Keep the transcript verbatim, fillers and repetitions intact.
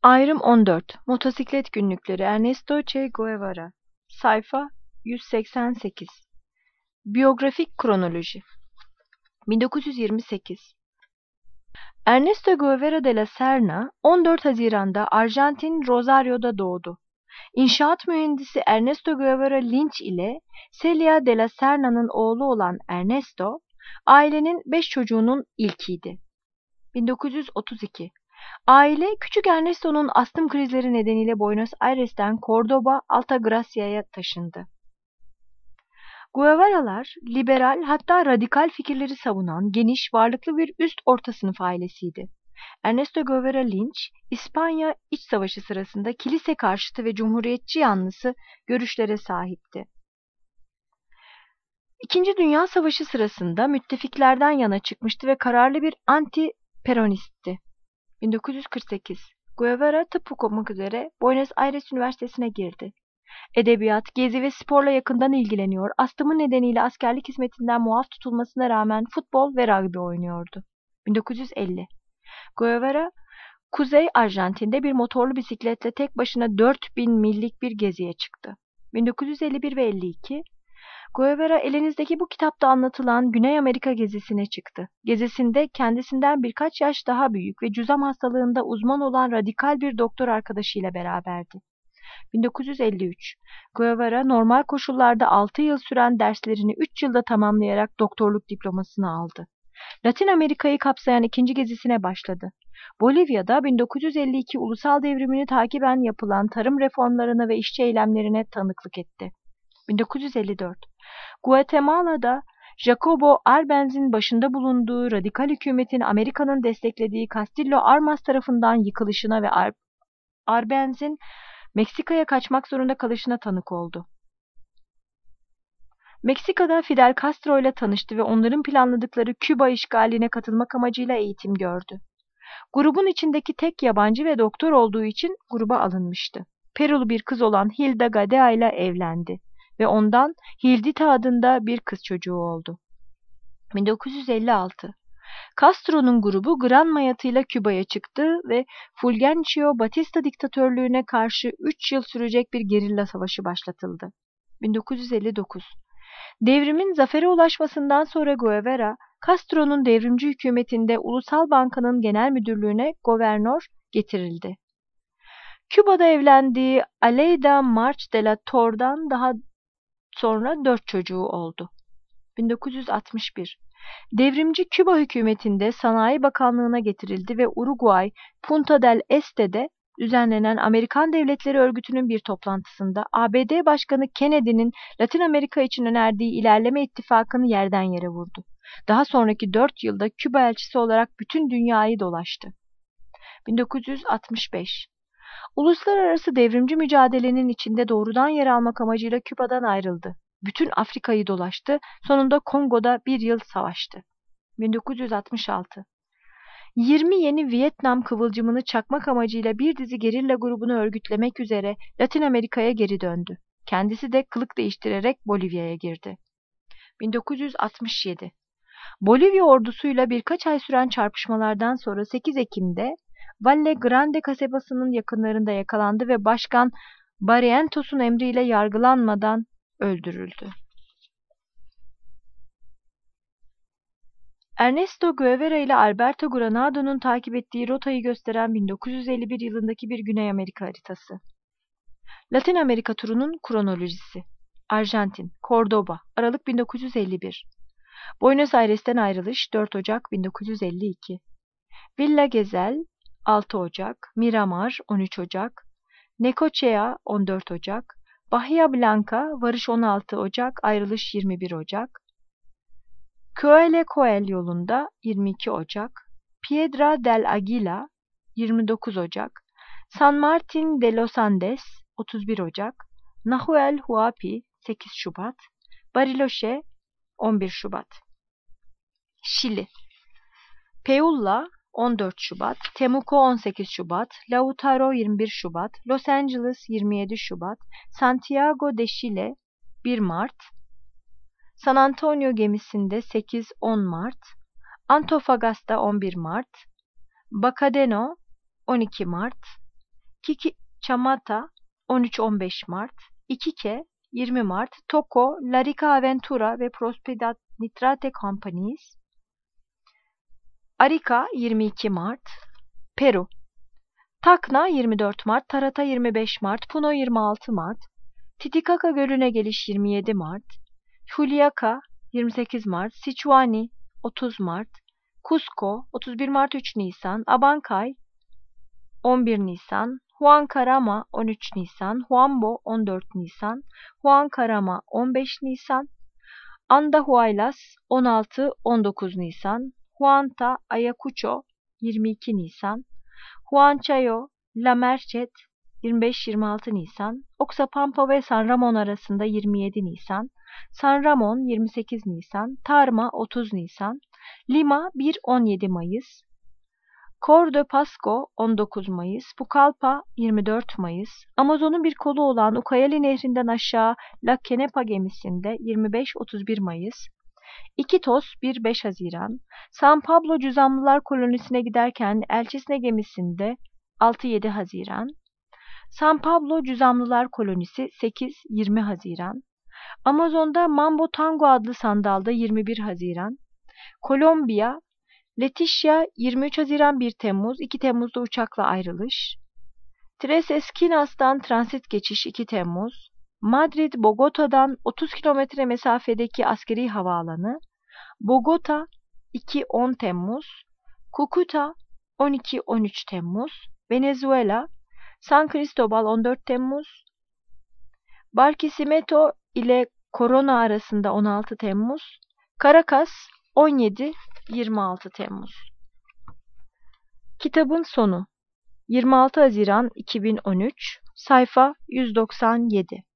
Ayrım on dört. Motosiklet günlükleri Ernesto Che Guevara. Sayfa yüz seksen sekiz. Biyografik kronoloji. bin dokuz yüz yirmi sekiz. Ernesto Guevara de la Serna, on dört Haziran'da Arjantin Rosario'da doğdu. İnşaat mühendisi Ernesto Guevara Lynch ile Celia de la Serna'nın oğlu olan Ernesto, ailenin beş çocuğunun ilkiydi. bin dokuz yüz otuz iki. Aile, küçük Ernesto'nun astım krizleri nedeniyle Buenos Aires'ten Córdoba, Altagracia'ya taşındı. Guevara'lar, liberal hatta radikal fikirleri savunan geniş, varlıklı bir üst orta sınıf ailesiydi. Ernesto Guevara Lynch, İspanya İç Savaşı sırasında kilise karşıtı ve cumhuriyetçi yanlısı görüşlere sahipti. İkinci Dünya Savaşı sırasında müttefiklerden yana çıkmıştı ve kararlı bir anti-peronistti. bin dokuz yüz kırk sekiz. Guevara tıp okumak üzere Buenos Aires Üniversitesi'ne girdi. Edebiyat, gezi ve sporla yakından ilgileniyor, astımı nedeniyle askerlik hizmetinden muaf tutulmasına rağmen futbol ve ragbi oynuyordu. bin dokuz yüz elli. Guevara, Kuzey Arjantin'de bir motorlu bisikletle tek başına dört bin millik bir geziye çıktı. bin dokuz yüz elli bir ve elli iki. Guevara, elinizdeki bu kitapta anlatılan Güney Amerika gezisine çıktı. Gezisinde kendisinden birkaç yaş daha büyük ve cüzam hastalığında uzman olan radikal bir doktor arkadaşıyla beraberdi. bin dokuz yüz elli üç. Guevara, normal koşullarda altı yıl süren derslerini üç yılda tamamlayarak doktorluk diplomasını aldı. Latin Amerika'yı kapsayan ikinci gezisine başladı. Bolivya'da bin dokuz yüz elli iki ulusal devrimini takiben yapılan tarım reformlarına ve işçi eylemlerine tanıklık etti. bin dokuz yüz elli dört. Guatemala'da Jacobo Arbenz'in başında bulunduğu radikal hükümetin Amerika'nın desteklediği Castillo Armas tarafından yıkılışına ve Ar Arbenz'in Meksika'ya kaçmak zorunda kalışına tanık oldu. Meksika'da Fidel Castro ile tanıştı ve onların planladıkları Küba işgaline katılmak amacıyla eğitim gördü. Grubun içindeki tek yabancı ve doktor olduğu için gruba alınmıştı. Perulu bir kız olan Hilda Gadea ile evlendi ve ondan Hildita adında bir kız çocuğu oldu. bin dokuz yüz elli altı. Castro'nun grubu Granma yatıyla Küba'ya çıktı ve Fulgencio Batista diktatörlüğüne karşı üç yıl sürecek bir gerilla savaşı başlatıldı. bin dokuz yüz elli dokuz. Devrimin zafere ulaşmasından sonra Guevara, Castro'nun devrimci hükümetinde Ulusal Banka'nın genel müdürlüğüne governör getirildi. Küba'da evlendiği Aleida March de la Torre'dan daha sonra dört çocuğu oldu. bin dokuz yüz altmış bir. Devrimci Küba hükümetinde Sanayi Bakanlığı'na getirildi ve Uruguay, Punta del Este'de düzenlenen Amerikan Devletleri Örgütü'nün bir toplantısında A B D Başkanı Kennedy'nin Latin Amerika için önerdiği ilerleme ittifakını yerden yere vurdu. Daha sonraki dört yılda Küba elçisi olarak bütün dünyayı dolaştı. bin dokuz yüz altmış beş. Uluslararası devrimci mücadelenin içinde doğrudan yer almak amacıyla Küba'dan ayrıldı. Bütün Afrika'yı dolaştı, sonunda Kongo'da bir yıl savaştı. bin dokuz yüz altmış altı. yirmi yeni Vietnam kıvılcımını çakmak amacıyla bir dizi gerilla grubunu örgütlemek üzere Latin Amerika'ya geri döndü. Kendisi de kılık değiştirerek Bolivya'ya girdi. bin dokuz yüz altmış yedi. Bolivya ordusuyla birkaç ay süren çarpışmalardan sonra sekiz Ekim'de Valle Grande kasabasının yakınlarında yakalandı ve Başkan Barrientos'un emriyle yargılanmadan öldürüldü. Ernesto Guevara ile Alberto Granado'nun takip ettiği rotayı gösteren bin dokuz yüz elli bir yılındaki bir Güney Amerika haritası. Latin Amerika turunun kronolojisi. Arjantin, Córdoba, Aralık bin dokuz yüz elli bir. Buenos Aires'ten ayrılış dört Ocak bin dokuz yüz elli iki. Villa Gesell altı Ocak, Miramar on üç Ocak, Necochea on dört Ocak, Bahia Blanca varış on altı Ocak, ayrılış yirmi bir Ocak, Coelho yolunda yirmi iki Ocak, Piedra del Águila yirmi dokuz Ocak, San Martín de los Andes otuz bir Ocak, Nahuel Huapi sekiz Şubat, Bariloche on bir Şubat. Şili, Peula on dört Şubat, Temuco on sekiz Şubat, Lautaro yirmi bir Şubat, Los Angeles yirmi yedi Şubat, Santiago de Chile bir Mart, San Antonio gemisinde sekiz on Mart, Antofagasta on bir Mart, Bacadeno on iki Mart, Kiki Chamata on üç on beş Mart, Iquique yirmi Mart, Toco, Larica Aventura ve Prosperidad Nitrate Companies, Arica yirmi iki Mart, Peru, Tacna yirmi dört Mart, Tarata yirmi beş Mart, Puno yirmi altı Mart, Titicaca Gölü'ne geliş yirmi yedi Mart, Juliaca yirmi sekiz Mart, Sichuani otuz Mart, Cusco otuz bir Mart üç Nisan, Abancay on bir Nisan, Huancarama on üç Nisan, Huambo on dört Nisan, Huancarama on beş Nisan, Andahuaylas on altı on dokuz Nisan, Huanta Ayacucho yirmi iki Nisan, Huanchayo La Merced yirmi beş yirmi altı Nisan, Oxapampa ve San Ramon arasında yirmi yedi Nisan, San Ramon yirmi sekiz Nisan, Tarma otuz Nisan, Lima bir on yedi Mayıs, Cor de Pasco on dokuz Mayıs, Pucallpa yirmi dört Mayıs, Amazon'un bir kolu olan Ucayali Nehri'nden aşağı La Kenepa gemisinde yirmi beş otuz bir Mayıs, Iquitos bir beş Haziran, San Pablo Cüzamlılar Kolonisi'ne giderken elçisine gemisinde altı yedi Haziran, San Pablo Cüzamlılar Kolonisi sekiz yirmi Haziran, Amazon'da Mambo Tango adlı sandalda yirmi bir Haziran, Kolombiya, Leticia yirmi üç Haziran bir Temmuz, iki Temmuz'da uçakla ayrılış, Tres Esquinas'tan transit geçiş iki Temmuz, Madrid, Bogota'dan otuz kilometre mesafedeki askeri havaalanı, Bogota iki on Temmuz, Cucuta on iki on üç Temmuz, Venezuela, San Cristobal on dört Temmuz, Barquisimeto ile Corona arasında on altı Temmuz, Caracas on yedi yirmi altı Temmuz. Kitabın sonu yirmi altı Haziran iki bin on üç, sayfa yüz doksan yedi.